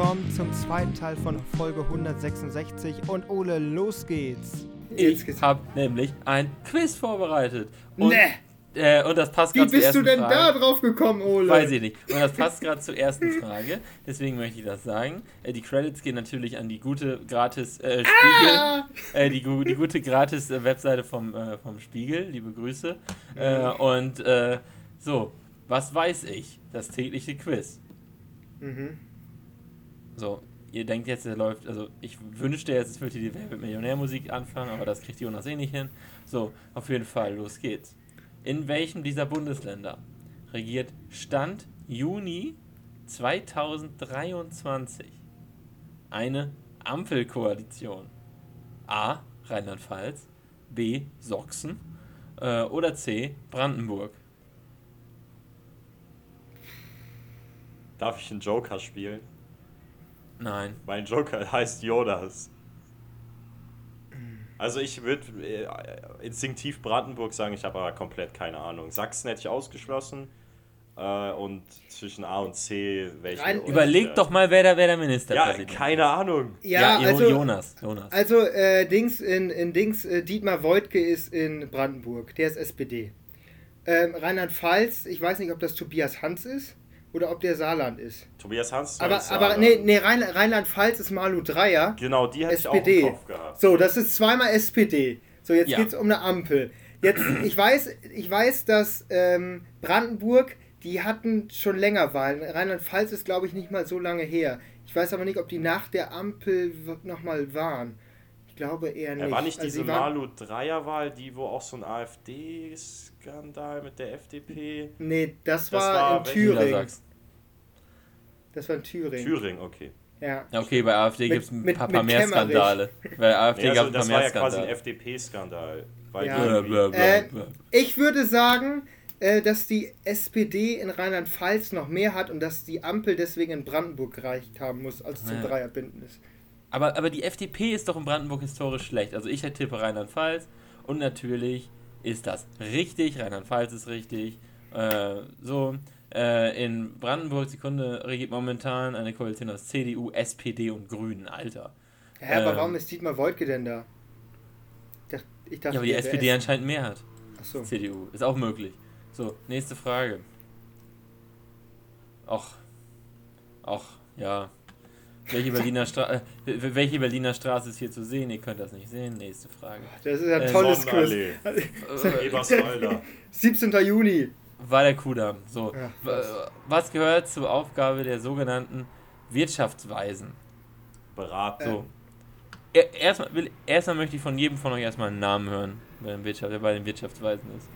willkommen zum zweiten Teil von Folge 166 und Ole, los geht's. Ich habe nämlich ein Quiz vorbereitet. Und, und das passt gerade zur ersten Frage. Wie bist du denn da drauf gekommen, Ole? Weiß ich nicht. Und das passt gerade zur ersten Frage. Deswegen möchte ich das sagen. Die Credits gehen natürlich an die gute gratis Spiegel. Die gute gratis Webseite vom Spiegel. Liebe Grüße. So, was weiß ich? Das tägliche Quiz. So, ihr denkt jetzt, er läuft, also ich wünschte jetzt, es würde die Wer wird Millionär-Musik anfangen, aber das kriegt Jonas eh nicht hin. So, auf jeden Fall, los geht's. In welchem dieser Bundesländer regiert Stand Juni 2023 eine Ampelkoalition? A. Rheinland-Pfalz, B. Sachsen oder C. Brandenburg? Darf ich einen Joker spielen? Nein. Mein Joker heißt Jonas. Also ich würde instinktiv Brandenburg sagen, ich habe aber komplett keine Ahnung. Sachsen hätte ich ausgeschlossen und zwischen A und C welche. Überleg doch mal, wer der Ministerpräsident ist. Ja, keine Ahnung. Ja, also, Jonas. Also Dietmar Woidke ist in Brandenburg, der ist SPD. Rheinland-Pfalz, ich weiß nicht, ob das Tobias Hans ist. Oder ob der Saarland ist. Tobias Hans ist aber nee, Rheinland-Pfalz ist Malu Dreyer. Genau, die hätte SPD. Ich auch im Kopf gehabt. So, das ist zweimal SPD. So, jetzt geht's um eine Ampel. Jetzt, ich weiß, dass Brandenburg, die hatten schon länger Wahlen. Rheinland-Pfalz ist, glaube ich, nicht mal so lange her. Ich weiß aber nicht, ob die nach der Ampel nochmal waren. Ich glaube eher nicht. War nicht diese Malu Dreyer-Wahl, die wo auch so ein AfD-Skandal mit der FDP? Nee, das war in Thüringen. Das war in Thüringen. Thüringen, okay. Ja, okay, bei AfD gibt es ein paar mehr Skandale. Bei AfD gab es das war ja quasi ein FDP-Skandal. Ich würde sagen, dass die SPD in Rheinland-Pfalz noch mehr hat und dass die Ampel deswegen in Brandenburg gereicht haben muss als zum Dreierbündnis. Aber die FDP ist doch in Brandenburg historisch schlecht. Also ich tippe Rheinland-Pfalz und natürlich ist das richtig. Rheinland-Pfalz ist richtig. In Brandenburg, Sekunde, regiert momentan eine Koalition aus CDU, SPD und Grünen. Alter. Aber warum ist Dietmar Woidke denn da? Ich dachte, aber die SPD anscheinend mehr hat. Achso. CDU. Ist auch möglich. So, nächste Frage. Ja. Welche Berliner Straße ist hier zu sehen? Ihr könnt das nicht sehen. Nächste Frage. Das ist ein tolles Quiz. Eberswalder. 17. Juni. War der Kudamm. So. Ja, was gehört zur Aufgabe der sogenannten Wirtschaftsweisen? Beratung. So. Erstmal möchte ich von jedem von euch erstmal einen Namen hören, wer bei den Wirtschaftsweisen ist.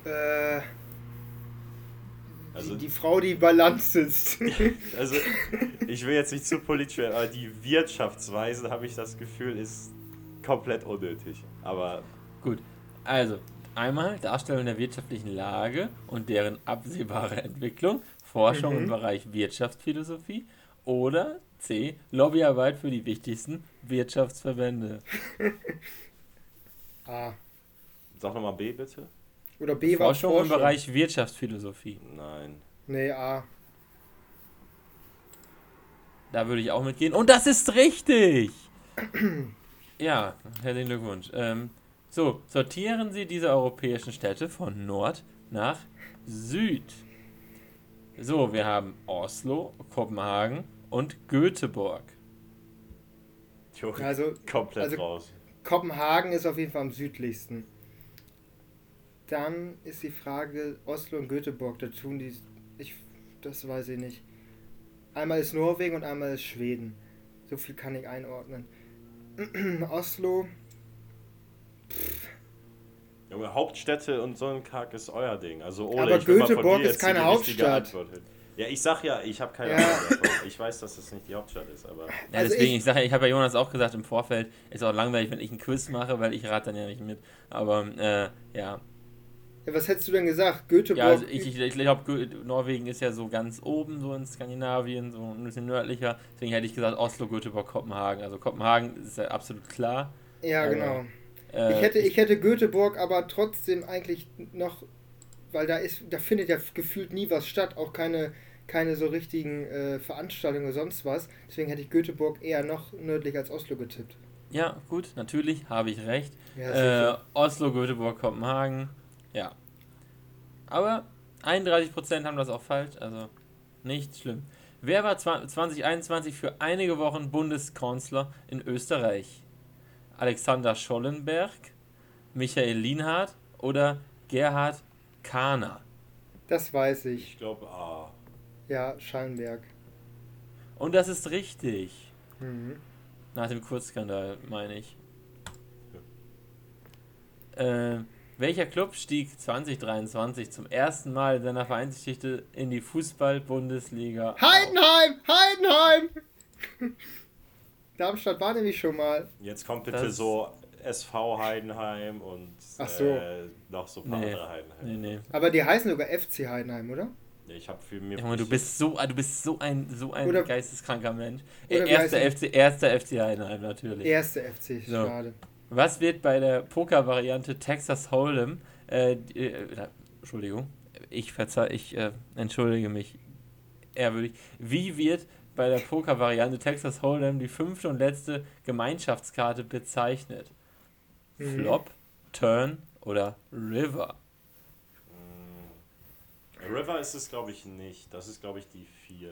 Die Frau, die Balance sitzt. Also, ich will jetzt nicht zu politisch werden, aber die Wirtschaftsweise, habe ich das Gefühl, ist komplett unnötig. Aber gut, also einmal Darstellung der wirtschaftlichen Lage und deren absehbare Entwicklung, Forschung im Bereich Wirtschaftsphilosophie oder C. Lobbyarbeit für die wichtigsten Wirtschaftsverbände. A. Sag nochmal B, bitte. Oder B war Forschung im Bereich Wirtschaftsphilosophie. Nein. Nee, A. Da würde ich auch mitgehen. Und das ist richtig! Ja, herzlichen Glückwunsch. So, sortieren Sie diese europäischen Städte von Nord nach Süd. So, wir haben Oslo, Kopenhagen und Göteborg. Also komplett raus. Kopenhagen ist auf jeden Fall am südlichsten. Dann ist die Frage, Oslo und Göteborg, da tun die, das weiß ich nicht. Einmal ist Norwegen und einmal ist Schweden. So viel kann ich einordnen. Oslo. Junge, Hauptstädte und so ein Kack ist euer Ding. Also Ole, aber Göteborg ist keine Hauptstadt. Ja, ich sag ja, ich habe keine Ahnung davon. Ich weiß, dass das nicht die Hauptstadt ist, aber... Ja, deswegen, ich sage ja, ich habe ja Jonas auch gesagt im Vorfeld, ist auch langweilig, wenn ich ein Quiz mache, weil ich rate dann ja nicht mit. Aber, ja. Ja, was hättest du denn gesagt? Göteborg? Ja, also ich glaube, Norwegen ist ja so ganz oben, so in Skandinavien, so ein bisschen nördlicher. Deswegen hätte ich gesagt Oslo, Göteborg, Kopenhagen. Also Kopenhagen ist ja absolut klar. Ja, genau. Ich hätte Göteborg aber trotzdem eigentlich noch, weil da findet ja gefühlt nie was statt, auch keine keine so richtigen Veranstaltungen oder sonst was. Deswegen hätte ich Göteborg eher noch nördlich als Oslo getippt. Ja, gut, natürlich habe ich recht. Ja, Oslo, Göteborg, Kopenhagen. Ja. Aber 31% haben das auch falsch, also nicht schlimm. Wer war 2021 für einige Wochen Bundeskanzler in Österreich? Alexander Schollenberg, Michael Lienhardt oder Gerhard Kahner? das weiß ich. Ich glaube, Ja, Schallenberg. Und das ist richtig. Mhm. Nach dem Kurzskandal, meine ich. Welcher Club stieg 2023 zum ersten Mal in seiner Vereinsgeschichte in die Fußball-Bundesliga auf? Heidenheim! Darmstadt war nämlich schon mal. jetzt kommt bitte Das- so SV Heidenheim und Ach so. noch so ein paar Nee. andere Heidenheim. Nee. Aber die heißen sogar FC Heidenheim, oder? Ich habe für mir. Junge, du bist so ein Oder- geisteskranker Mensch. oder wie Erster FC Heidenheim natürlich. Erste FC, So. schade. Was wird bei der Poker-Variante Texas Hold'em, Entschuldigung, ich entschuldige mich ehrwürdig, wie wird bei der Poker-Variante Texas Hold'em die 5. und letzte Gemeinschaftskarte bezeichnet? Flop, Turn oder River? River ist es, glaube ich, nicht. Das ist, glaube ich, die 4.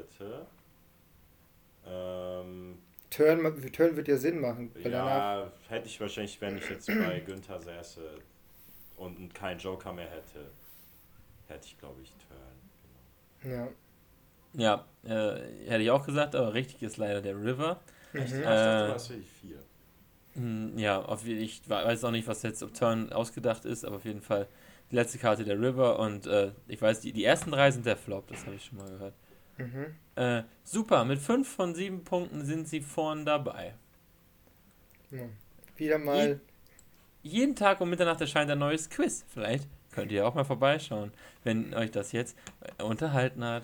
Turn wird ja Sinn machen. Weil danach, Ja, hätte ich wahrscheinlich, wenn ich jetzt bei Günther säße und keinen Joker mehr hätte ich, glaube ich, Turn. ja. Ja, hätte ich auch gesagt, aber richtig ist leider der River. Echt? Mhm. Ich dachte, das wäre die 4. Ja, ich weiß auch nicht, was jetzt auf Turn ausgedacht ist, aber auf jeden Fall die letzte Karte der River und ich weiß, die ersten 3 sind der Flop, das habe ich schon mal gehört. Mhm. Super, mit 5 von 7 Punkten sind sie vorn dabei. Ja. Wieder mal. Jeden Tag um Mitternacht erscheint ein neues Quiz. Vielleicht könnt ihr auch mal vorbeischauen, wenn euch das jetzt unterhalten hat.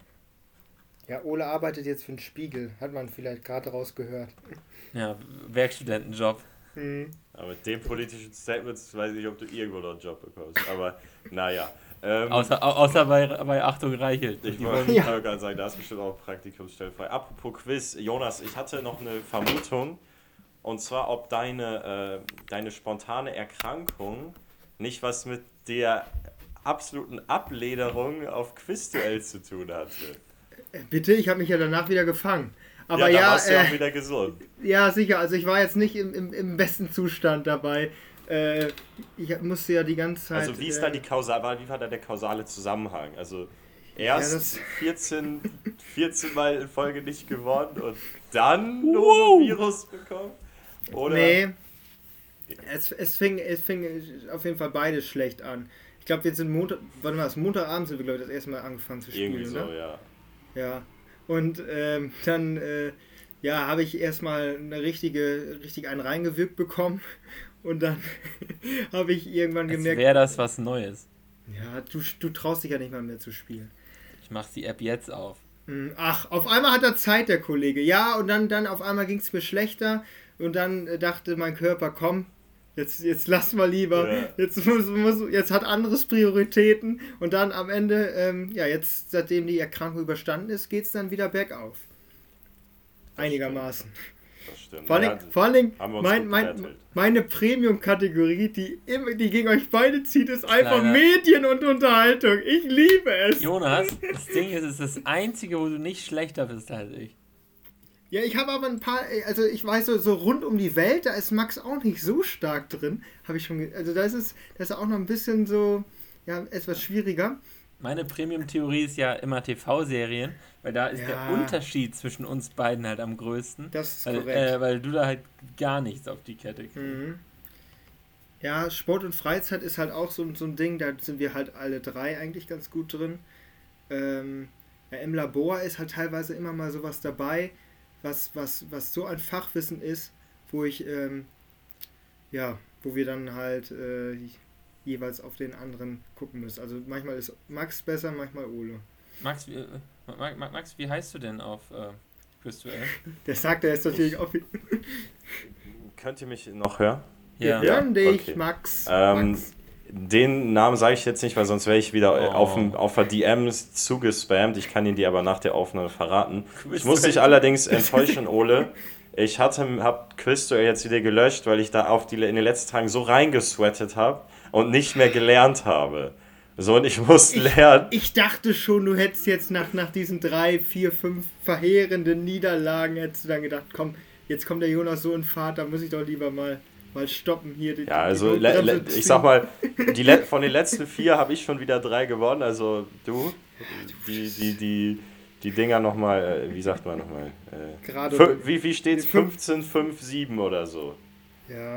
Ja, Ole arbeitet jetzt für den Spiegel. Hat man vielleicht gerade rausgehört. Ja, Werkstudentenjob. Mhm. Aber mit dem politischen Statements weiß ich nicht, ob du irgendwo noch einen Job bekommst. Aber naja. Außer bei Achtung Reichelt. Ich Die wollte wollen- gerade sagen, da ist bestimmt auch Praktikumsstelle frei. Apropos Quiz, Jonas, ich hatte noch eine Vermutung. Und zwar, ob deine spontane Erkrankung nicht was mit der absoluten Ablederung auf Quizduell zu tun hatte. Bitte, ich habe mich ja danach wieder gefangen. Aber da ja, warst du auch wieder gesund. ja, sicher. Also ich war jetzt nicht im besten Zustand dabei. Ich musste ja die ganze Zeit. Also wie ist da wie war da der kausale Zusammenhang? Also Ja, erst das- 14 Mal in Folge nicht gewonnen und dann Virus bekommen? Oder? Nee. Es fing auf jeden Fall beides schlecht an. Ich glaube, wir sind Montagabend sind wir, glaube ich, das erste Mal angefangen zu spielen, Irgendwie so, oder? ja. Ja. Und dann habe ich erstmal richtig einen reingewirkt bekommen. Und dann habe ich irgendwann Als gemerkt, wäre das was Neues. ja, du traust dich ja nicht mal mehr zu spielen. Ich mache die App jetzt auf. Ach, auf einmal hat er Zeit, der Kollege. Ja, und dann auf einmal ging es mir schlechter. Und dann dachte mein Körper, komm, jetzt lass mal lieber. Ja. Jetzt hat anderes Prioritäten. Und dann am Ende, jetzt, seitdem die Erkrankung überstanden ist, geht es dann wieder bergauf. Einigermaßen. Das stimmt. Vor allen Dingen haben wir uns gut gebettelt. meine Premium-Kategorie, die gegen euch beide zieht, ist einfach Leider. Medien und Unterhaltung. Ich liebe es. Jonas, das Ding ist, es ist das Einzige, wo du nicht schlechter bist als ich. Ja, ich habe aber ein paar, also ich weiß so rund um die Welt, da ist Max auch nicht so stark drin, habe ich schon, also das ist auch noch ein bisschen so, ja, etwas schwieriger. Meine Premium-Theorie ist ja immer TV-Serien, weil da ist Ja. der Unterschied zwischen uns beiden halt am größten. Das ist Weil, korrekt. weil du da halt gar nichts auf die Kette kriegst. Mhm. Ja, Sport und Freizeit ist halt auch so ein Ding, da sind wir halt alle drei eigentlich ganz gut drin. Ja, im Labor ist halt teilweise immer mal sowas dabei, was so ein Fachwissen ist, wo ich, wo wir dann halt jeweils auf den anderen gucken müssen. Also manchmal ist Max besser, manchmal Ole. Max, wie heißt du denn auf Quizduell? Der sagt er jetzt natürlich auch. Könnt ihr mich noch hören? Wir Ja. hören dich, Okay. Max. Ähm, Max. Den Namen sage ich jetzt nicht, weil sonst wäre ich wieder auf der DMs zugespammt. Ich kann ihn dir aber nach der Aufnahme verraten. Ich muss dich allerdings enttäuschen, Ole. Ich habe Quizduell jetzt wieder gelöscht, weil ich da in den letzten Tagen so reingesweatet habe und nicht mehr gelernt habe. So, und ich muss lernen. Ich dachte schon, du hättest jetzt nach diesen 3, 4, 5 verheerenden Niederlagen, hättest du dann gedacht, komm, jetzt kommt der Jonas so in Fahrt, da muss ich doch lieber mal stoppen hier. Ich sag mal, von den letzten 4 habe ich schon wieder 3 gewonnen, also du, die Dinger nochmal, wie sagt man nochmal? Wie steht's? 15, 5, 7 oder so. Ja.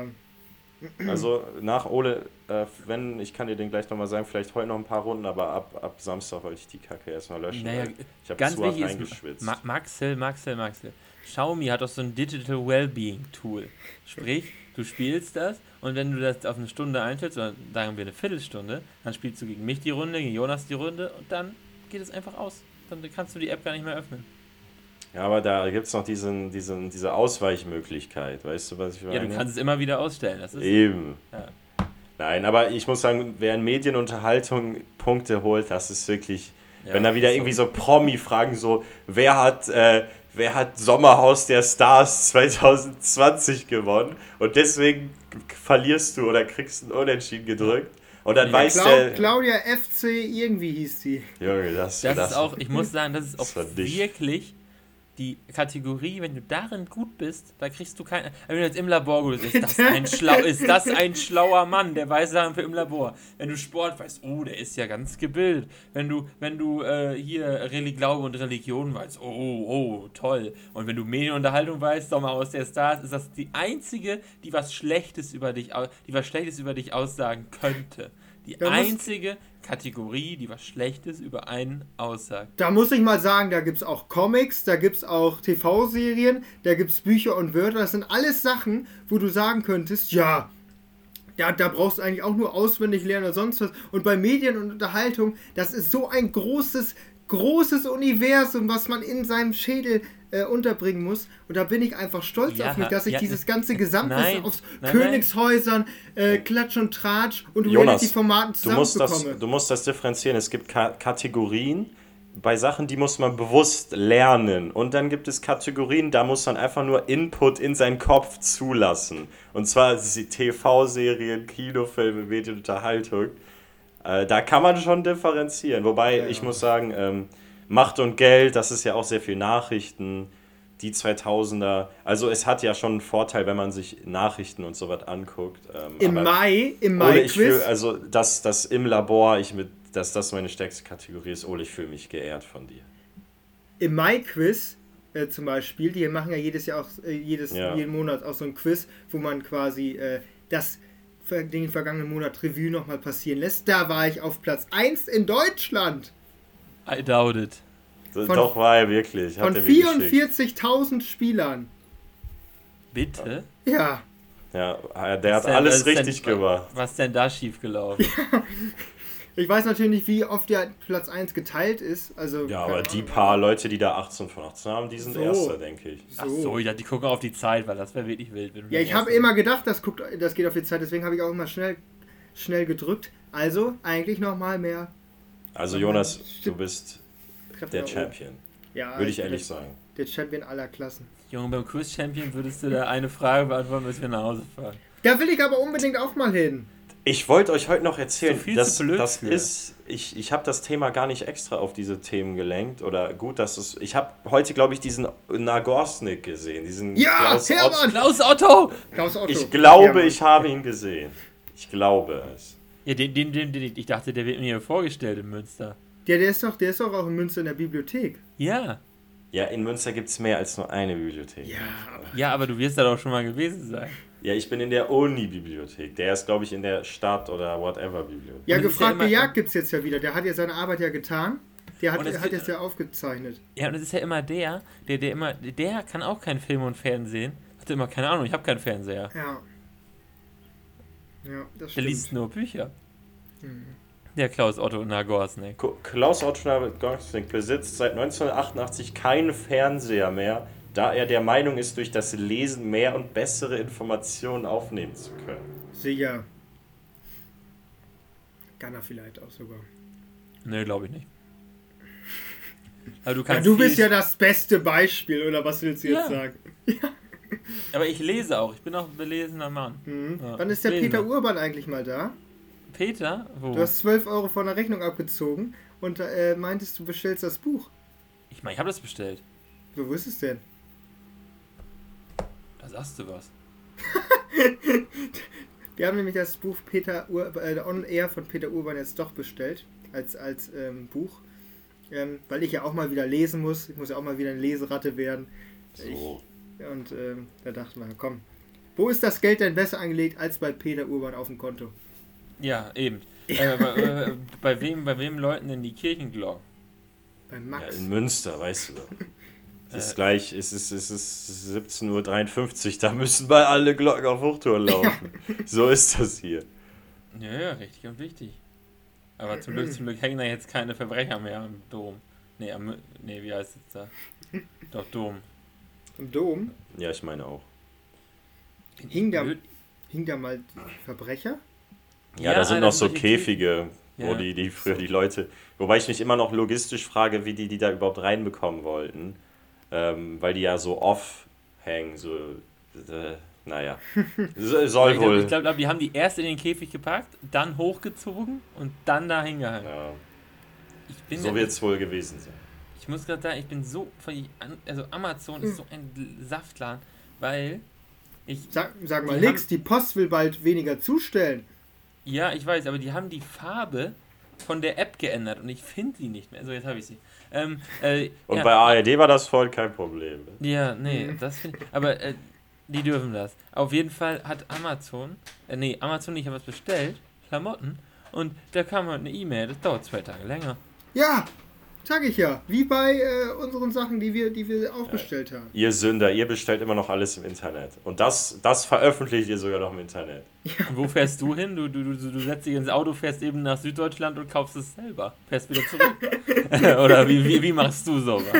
Also nach Ole, ich kann dir den gleich nochmal sagen, vielleicht heute noch ein paar Runden, aber ab Samstag wollte ich die Kacke erstmal löschen. Naja, ich habe ganz zu hart wichtig reingeschwitzt. ist, Maxel. Xiaomi hat doch so ein Digital Wellbeing Tool. Sprich, du spielst das und wenn du das auf eine Stunde einstellst, oder sagen wir eine Viertelstunde, dann spielst du gegen mich die Runde, gegen Jonas die Runde und dann geht es einfach aus. Dann kannst du die App gar nicht mehr öffnen. Ja, aber da gibt es noch diese Ausweichmöglichkeit, weißt du, was ich meine? Ja, du kannst es immer wieder ausstellen. Das ist eben. Ja. Nein, aber ich muss sagen, wer in Medienunterhaltung Punkte holt, das ist wirklich, wenn da wieder irgendwie so Promi-Fragen so, wer hat Sommerhaus der Stars 2020 gewonnen und deswegen verlierst du oder kriegst einen Unentschieden gedrückt. Und dann weiß der... Claudia FC, irgendwie hieß sie. Junge, das ist auch, ich muss sagen, das ist auch wirklich die Kategorie, wenn du darin gut bist, da kriegst du keine... Wenn du jetzt im Labor gut bist, ist das ein schlauer Mann, der weiß Sachen für im Labor. Wenn du Sport weißt, der ist ja ganz gebildet. Wenn du hier Glaube und Religion weißt, toll. Und wenn du Medienunterhaltung weißt, Sommerhaus der Stars, ist das die einzige, die was Schlechtes über dich aussagen könnte. Die einzige Kategorie, die was Schlechtes über einen aussagt. Da muss ich mal sagen, da gibt es auch Comics, da gibt es auch TV-Serien, da gibt es Bücher und Wörter. Das sind alles Sachen, wo du sagen könntest, da brauchst du eigentlich auch nur auswendig lernen oder sonst was. Und bei Medien und Unterhaltung, das ist so ein großes Universum, was man in seinem Schädel unterbringen muss. Und da bin ich einfach stolz auf mich, dass ich dieses ganze Gesamtwissen aus Königshäusern, Klatsch und Tratsch und Reality-Formaten zusammenbekomme. Du musst das differenzieren. Es gibt Kategorien bei Sachen, die muss man bewusst lernen. Und dann gibt es Kategorien, da muss man einfach nur Input in seinen Kopf zulassen. Und zwar TV-Serien, Kinofilme, Medienunterhaltung. Da kann man schon differenzieren. Wobei, ich muss sagen, Macht und Geld, das ist ja auch sehr viel Nachrichten, die 2000er. Also es hat ja schon einen Vorteil, wenn man sich Nachrichten und so was anguckt. Im Mai-Quiz. Also das im Labor, dass das meine stärkste Kategorie ist. Ole, ich fühle mich geehrt von dir. Im Mai-Quiz zum Beispiel, die machen ja jedes Jahr auch, jeden Monat auch so ein Quiz, wo man quasi den vergangenen Monat Revue nochmal passieren lässt. Da war ich auf Platz 1 in Deutschland. I doubt it. Doch, war er wirklich. Von 44.000 Spielern. Bitte? Ja. Ja, der hat alles richtig gemacht. Was denn da schiefgelaufen? Ich weiß natürlich nicht, wie oft der Platz 1 geteilt ist. Also, ja, aber die paar Leute, die da 18 von 18 haben, die sind Erster, denke ich. Ach so, ja, die gucken auf die Zeit, weil das wäre wirklich wild. Ja, ich habe immer gedacht, das geht auf die Zeit, deswegen habe ich auch immer schnell gedrückt. Also, eigentlich nochmal mehr. Also Jonas, du bist der Champion. Ja, würde ich ehrlich sagen. Der Champion aller Klassen. Junge, beim Quiz-Champion würdest du da eine Frage beantworten, bis wir nach Hause fahren. Da will ich aber unbedingt auch mal hin. Ich wollte euch heute noch erzählen, ich habe das Thema gar nicht extra auf diese Themen gelenkt. Oder gut, ich habe heute, glaube ich, diesen Nagorsnik gesehen. Diesen Klaus Otto! Ich glaube, ich habe ihn gesehen. Ich glaube es. Ja, ich dachte, der wird mir hier vorgestellt in Münster. Ja, der ist doch auch in Münster in der Bibliothek. Ja. Ja, in Münster gibt es mehr als nur eine Bibliothek. Ja, aber du wirst da doch schon mal gewesen sein. Ja, ich bin in der Uni-Bibliothek. Der ist, glaube ich, in der Stadt- oder whatever-Bibliothek. Ja, gefragt gejagt gibt es jetzt ja wieder. Der hat ja seine Arbeit ja getan. Der hat jetzt ja aufgezeichnet. Ja, und es ist ja immer der kann auch kein Film und Fernsehen. Hat immer keine Ahnung, ich habe keinen Fernseher. Ja. Ja, das stimmt. Der liest nur Bücher. Der Klaus Otto Nagorsnik. Klaus Otto Nagorsnik besitzt seit 1988 keinen Fernseher mehr, da er der Meinung ist, durch das Lesen mehr und bessere Informationen aufnehmen zu können. Sicher. Ghana vielleicht auch sogar. Nee, glaube ich nicht. Aber du bist ja das beste Beispiel, oder was willst du jetzt sagen? Aber ich lese auch. Ich bin auch ein belesener Mann. Ja. Wann ist der Peter Urban eigentlich mal da? Peter? Wo? Du hast 12 Euro von der Rechnung abgezogen und meintest, du bestellst das Buch. Ich meine, ich habe das bestellt. Wo ist es denn? Da sagst du was. Wir haben nämlich das Buch On Air von Peter Urban jetzt doch bestellt, als Buch. Weil ich ja auch mal wieder lesen muss. Ich muss ja auch mal wieder eine Leseratte werden. So. Da dachten wir, komm, wo ist das Geld denn besser angelegt als bei Peter Urban auf dem Konto? Ja, eben. Bei wem läuten denn die Kirchenglocken? Bei Max. Ja, in Münster, weißt du doch. Es ist gleich, es ist 17:53 Uhr, da müssen bei alle Glocken auf Hochtouren laufen. So ist das hier. Ja, richtig und wichtig. Aber zum Glück hängen da jetzt keine Verbrecher mehr im Dom. Nee, wie heißt es da? Doch, Dom. Im Dom? Ja, ich meine auch. Hing da mal Verbrecher? Ja, da sind noch so Käfige, wo die früher die Leute... Wobei ich mich immer noch logistisch frage, wie die da überhaupt reinbekommen wollten. Weil die ja so off hängen, so... naja. Soll wohl... Ich glaube, die haben die erst in den Käfig gepackt, dann hochgezogen und dann da hingehangen. Ja. So wird es wohl gewesen sein. Ich muss gerade sagen, ich bin so... Also Amazon ist so ein Saftladen, weil... Sag mal nix, die Post will bald weniger zustellen. Ja, ich weiß, aber die haben die Farbe von der App geändert und ich finde sie nicht mehr. So, jetzt habe ich sie. Und bei ARD war das voll kein Problem. Ja, nee, das finde ich... Aber die dürfen das. Auf jeden Fall hat Amazon nicht, ich habe was bestellt, Klamotten, und da kam halt eine E-Mail, das dauert 2 Tage länger. Ja, sag ich ja. Wie bei unseren Sachen, die wir auch bestellt haben. Ihr Sünder, ihr bestellt immer noch alles im Internet. Und das veröffentlicht ihr sogar noch im Internet. Ja. Und wo fährst du hin? Du setzt dich ins Auto, fährst eben nach Süddeutschland und kaufst es selber. Fährst wieder zurück. Oder wie machst du sowas?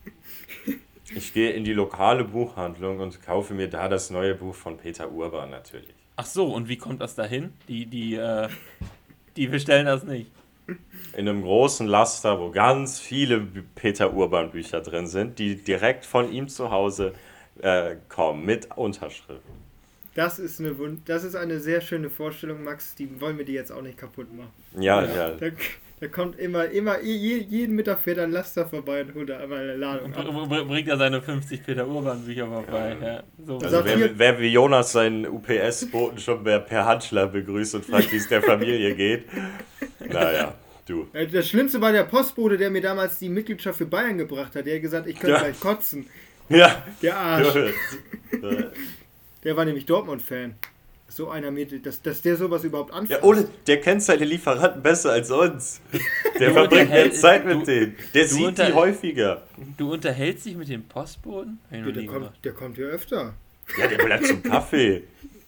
Ich gehe in die lokale Buchhandlung und kaufe mir da das neue Buch von Peter Urban natürlich. Ach so, und wie kommt das dahin? Die bestellen das nicht. In einem großen Laster, wo ganz viele Peter Urban Bücher drin sind, die direkt von ihm zu Hause kommen, mit Unterschrift. Das ist eine sehr schöne Vorstellung, Max. Die wollen wir dir jetzt auch nicht kaputt machen. Ja. Da kommt immer jeden Mittag fährt ein Laster vorbei und holt da einmal eine Ladung ab. Bringt er seine 50 Peter Urban Bücher vorbei. Ja. So. Also wer wie Jonas seinen UPS-Boten schon per Handschlag begrüßt und fragt, wie es der Familie geht. Naja, du. Das Schlimmste war der Postbote, der mir damals die Mitgliedschaft für Bayern gebracht hat. Der hat gesagt, ich könnte gleich kotzen. Ja. Der Arsch. Der war nämlich Dortmund-Fan. So einer dass der sowas überhaupt anfängt. Ja, der kennt seine Lieferanten besser als uns. Der verbringt mehr Zeit mit denen. Der sieht die häufiger. Du unterhältst dich mit dem Postboten? Der kommt hier öfter. Ja, der bleibt zum Kaffee.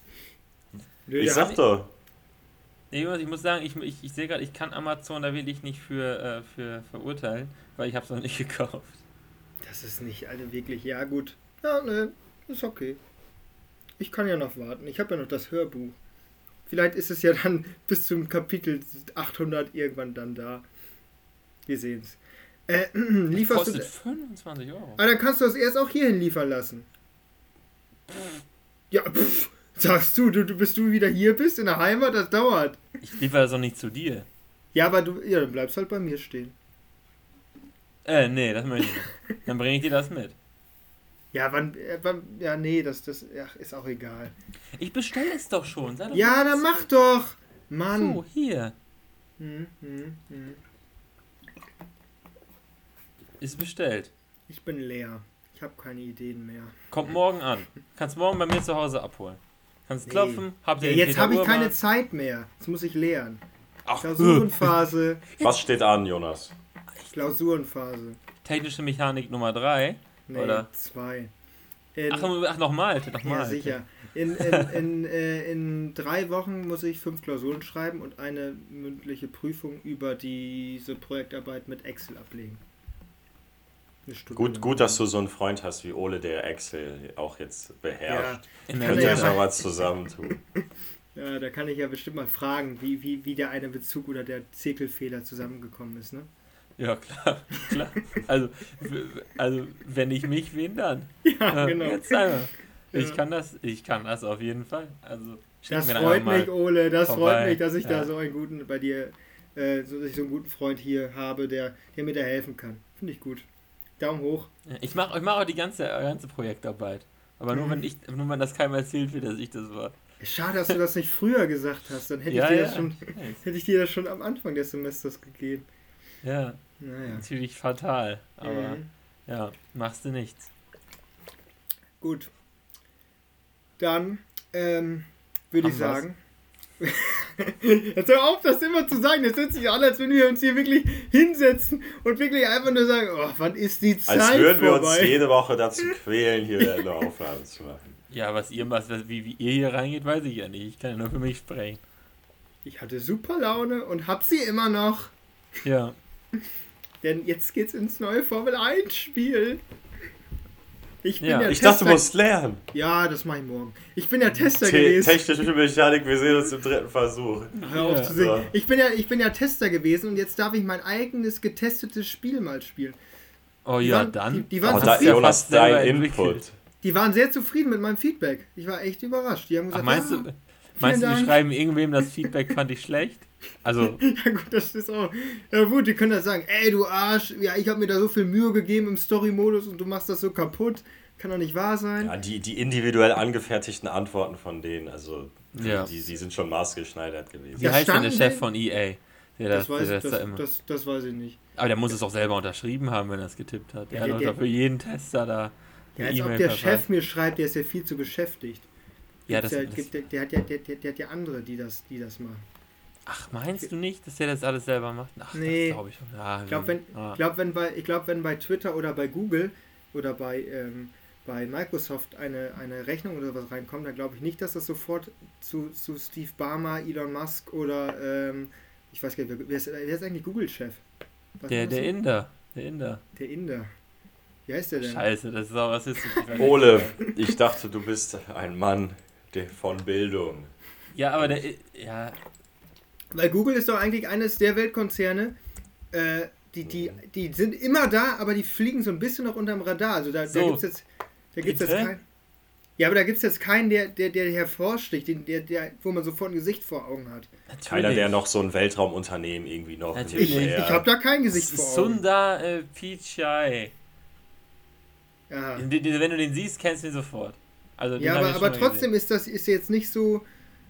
Ich sag doch. Ich muss sagen, ich sehe gerade, ich kann Amazon da wirklich nicht für verurteilen, weil ich habe es noch nicht gekauft. Das ist nicht, Alter, wirklich, ja gut. Ja, ne, ist okay. Ich kann ja noch warten. Ich habe ja noch das Hörbuch. Vielleicht ist es ja dann bis zum Kapitel 800 irgendwann dann da. Wir sehen's. Lieferst kostet 25 Euro. Ah, dann kannst du das erst auch hierhin liefern lassen. Ja, sagst du, bis du wieder hier bist in der Heimat, das dauert. Ich liefere das doch nicht zu dir. Ja, aber dann bleibst halt bei mir stehen. Nee, das möchte ich nicht. Dann bringe ich dir das mit. Ja, das ist auch egal. Ich bestelle es doch schon. Sei doch ja, dann mach doch. Mann. So, hier. Ist bestellt. Ich bin leer. Ich habe keine Ideen mehr. Kommt morgen an. Kannst morgen bei mir zu Hause abholen. Kannst klopfen. Habt ihr jetzt habe ich keine Zeit mehr. Jetzt muss ich lernen. Ach. Klausurenphase. Was steht an, Jonas? Klausurenphase. Technische Mechanik Nummer 3. Nee, oder? 2. Ach, nochmal. Ja, sicher. In 3 Wochen muss ich 5 Klausuren schreiben und eine mündliche Prüfung über diese Projektarbeit mit Excel ablegen. Gut, dass du so einen Freund hast wie Ole, der Excel auch jetzt beherrscht. Ja, könnt ihr euch mal was zusammentun. Ja, da kann ich ja bestimmt mal fragen, wie der eine Bezug oder der Zirkelfehler zusammengekommen ist, ne? Ja, klar. Also wenn ich mich, wen dann? Ja, genau. Jetzt einmal. Ja. Ich kann das auf jeden Fall. Also das freut mich, Ole, das freut mich, dass ich da so einen guten, bei dir, dass ich so einen guten Freund hier habe, der mir da helfen kann. Finde ich gut. Daumen hoch. Ich mach auch die ganze Projektarbeit. Aber nur wenn das keinem erzählt wird, dass ich das war. Schade, dass du das nicht früher gesagt hast. Dann hätte ich dir das schon am Anfang des Semesters gegeben. Ja, naja. Natürlich fatal. Aber ja, machst du nichts. Gut. Dann würde ich sagen... Jetzt hör auf, das immer zu sagen. Jetzt hört sich an, als wenn wir uns hier wirklich hinsetzen und wirklich einfach nur sagen, oh, wann ist die Zeit vorbei? Als würden wir uns jede Woche dazu quälen, hier eine Aufnahme zu machen. Ja, wie ihr hier reingeht, weiß ich ja nicht. Ich kann ja nur für mich sprechen. Ich hatte super Laune und hab sie immer noch. Ja. Denn jetzt geht's ins neue Formel 1 Spiel. Ich dachte, du musst lernen. Ja, das mache ich morgen. Ich bin ja Tester gewesen. Technische Mechanik, wir sehen uns im 3. Versuch. Hör auf zu singen. Ich bin ja Tester gewesen und jetzt darf ich mein eigenes getestetes Spiel mal spielen. Oh ja, dann. Die waren Jonas, dein Input. Die waren sehr zufrieden mit meinem Feedback. Ich war echt überrascht. Die haben gesagt, meinst du, die schreiben irgendwem das Feedback fand ich schlecht? Also. Ja gut, das ist auch... Ja gut, die können das sagen, ey du Arsch, ja ich habe mir da so viel Mühe gegeben im Story-Modus und du machst das so kaputt. Kann doch nicht wahr sein. Ja, die individuell angefertigten Antworten von denen, also die sind schon maßgeschneidert gewesen. Wie heißt denn der Chef von EA? Das weiß ich nicht. Aber der muss es auch selber unterschrieben haben, wenn er es getippt hat. Der hat doch für jeden Tester da. Ja, als ob der Chef mir schreibt, der ist ja viel zu beschäftigt. Ja, der hat ja andere, die das machen. Ach, meinst du nicht, dass der das alles selber macht? Ach, nee. Das glaube ich schon. Ja, ich glaube, wenn bei Twitter oder bei Google oder bei Microsoft eine Rechnung oder was reinkommt, dann glaube ich nicht, dass das sofort zu Steve Ballmer, Elon Musk oder ich weiß gar nicht, wer ist eigentlich Google-Chef? Der Inder. Der Inder. Wie heißt der denn? Scheiße, das ist auch rassistisch. Ole, ich dachte, du bist ein Mann von Bildung. Ja, aber Weil Google ist doch eigentlich eines der Weltkonzerne, die sind immer da, aber die fliegen so ein bisschen noch unterm Radar. Also da gibt's jetzt keinen. Ja, aber da gibt es jetzt keinen, der hervorsticht, wo man sofort ein Gesicht vor Augen hat. Natürlich. Keiner, der noch so ein Weltraumunternehmen irgendwie noch... Natürlich. Ich habe da kein Gesicht vor Augen. Sundar Pichai. Ja. Wenn du den siehst, kennst du ihn sofort. Also, ja, aber trotzdem ist jetzt nicht so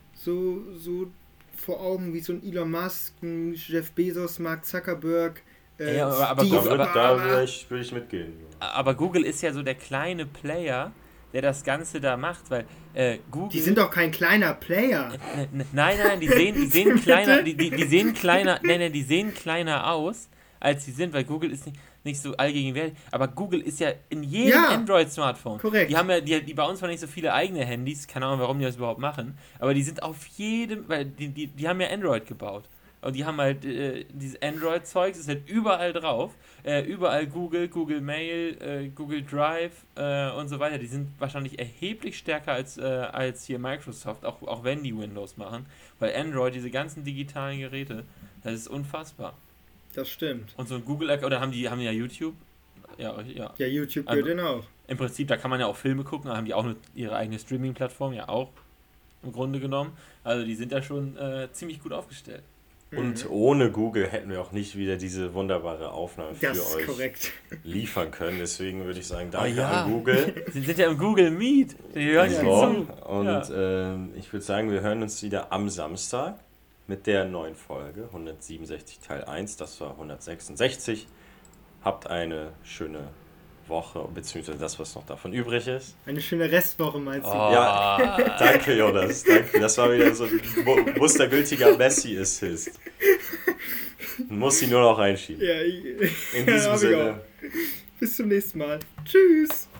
vor Augen wie so ein Elon Musk, ein Jeff Bezos, Mark Zuckerberg. Aber da würde ich mitgehen. Aber Google ist ja so der kleine Player, der das Ganze da macht, weil Google... Die sind doch kein kleiner Player. Nein, die sehen kleiner, die sehen kleiner aus, als sie sind, weil Google ist nicht so allgegenwärtig, aber Google ist ja in jedem Android-Smartphone. Korrekt. Die haben ja, die bei uns zwar nicht so viele eigene Handys, keine Ahnung, warum die das überhaupt machen, aber die sind auf jedem, weil die haben ja Android gebaut. Und die haben halt dieses Android-Zeugs, ist halt überall drauf. Überall Google Mail, Google Drive und so weiter. Die sind wahrscheinlich erheblich stärker als hier Microsoft, auch wenn die Windows machen. Weil Android, diese ganzen digitalen Geräte, das ist unfassbar. Das stimmt. Und so ein Google-Account, oder haben die ja YouTube? Ja, YouTube gehört denen auch. Im Prinzip, da kann man ja auch Filme gucken, da haben die auch ihre eigene Streaming-Plattform, ja auch im Grunde genommen. Also die sind ja schon ziemlich gut aufgestellt. Und ohne Google hätten wir auch nicht wieder diese wunderbare Aufnahme für euch liefern können. Deswegen würde ich sagen, danke an Google. Sie sind ja im Google Meet. Die hören zu. Und ich würde sagen, wir hören uns wieder am Samstag mit der neuen Folge. 167 Teil 1, das war 166. Habt eine schöne Woche, beziehungsweise das, was noch davon übrig ist. Eine schöne Restwoche, meinst du? Ja, danke Jonas, danke. Das war wieder so ein mustergültiger Messi-Assist. Muss sie nur noch reinschieben. Ja, in diesem Sinne. Bis zum nächsten Mal. Tschüss.